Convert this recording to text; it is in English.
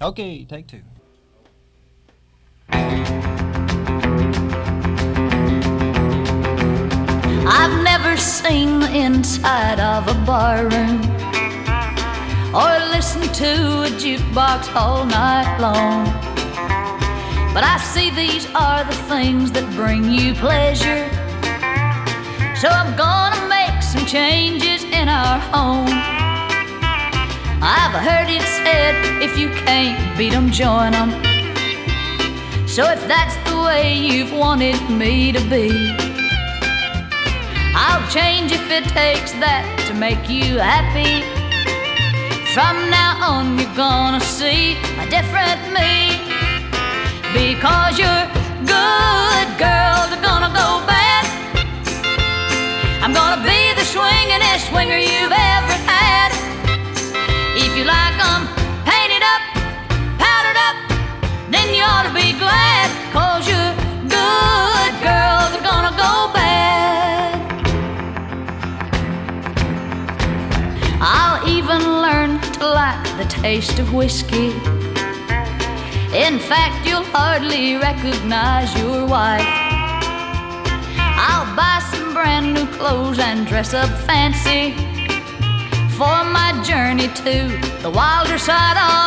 Okay, take two. I've never seen the inside of a barroom or listened to a jukebox all night long, but I see these are the things that bring you pleasure. So I'm gonna make some changes in our home. I've heard it said, if you can't beat 'em, join 'em. So if that's the way you've wanted me to be, I'll change if it takes that to make you happy. From now on you're gonna see a different me, because your good girls are gonna go bad. I'm gonna be the swingin'est swinger you've ever had. If you like 'em painted up, powdered up, then you ought to be glad, 'cause your good girls are gonna go bad. I'll even learn to like the taste of whiskey. In fact, you'll hardly recognize your wife. I'll buy some brand new clothes and dress up fancy for my journey to the wilder side of